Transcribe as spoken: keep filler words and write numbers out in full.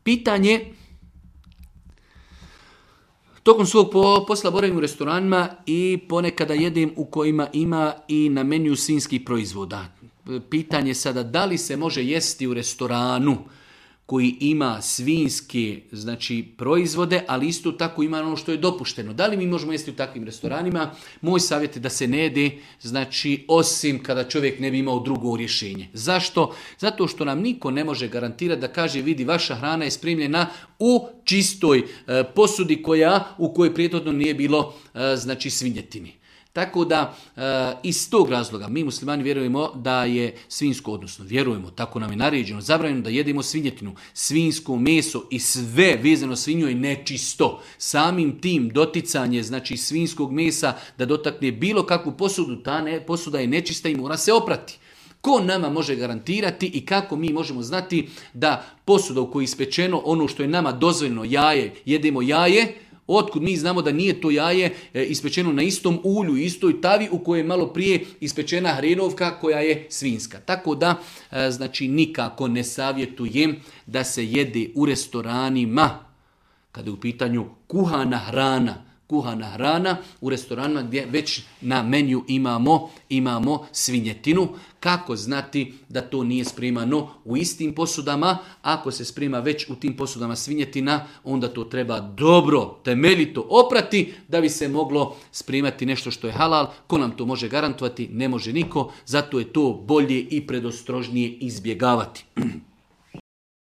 Pitanje, tokom svog posla boravim u restoranima i ponekada jedem u kojima ima i na meniju svinjskih proizvoda. Pitanje sada, da li se može jesti u restoranu koji ima svinjske, znači, proizvode, ali isto tako ima ono što je dopušteno. Da li mi možemo jesti u takvim restoranima? Moj savjet je da se ne jede, znači, osim kada čovjek ne bi imao drugo rješenje. Zašto? Zato što nam niko ne može garantirati da kaže, vidi, vaša hrana je spremljena u čistoj e, posudi koja, u kojoj prijetodno nije bilo, e, znači, svinjetini. Tako da, e, iz tog razloga, mi muslimani vjerujemo da je svinjsko, odnosno vjerujemo, tako nam je naređeno, zabranjeno da jedemo svinjetinu, svinjsko meso i sve vezano svinju je nečisto. Samim tim doticanje, znači, svinjskog mesa da dotakne bilo kakvu posudu, ta ne, posuda je nečista i mora se oprati. Ko nama može garantirati i kako mi možemo znati da posuda u kojoj je ispečeno ono što je nama dozvoljeno, jaje, jedemo jaje, otkud mi znamo da nije to jaje e, ispečeno na istom ulju, istoj tavi u kojoj je malo prije ispečena hrenovka koja je svinjska. Tako da, e, znači, nikako ne savjetujem da se jede u restoranima kada je u pitanju kuhana hrana. Kuhana hrana u restoranima gdje već na meniju imamo, imamo svinjetinu. Kako znati da to nije spremano u istim posudama? Ako se sprema već u tim posudama svinjetina, onda to treba dobro, temeljito oprati da bi se moglo spremati nešto što je halal. Ko nam to može garantovati? Ne može niko. Zato je to bolje i predostrožnije izbjegavati.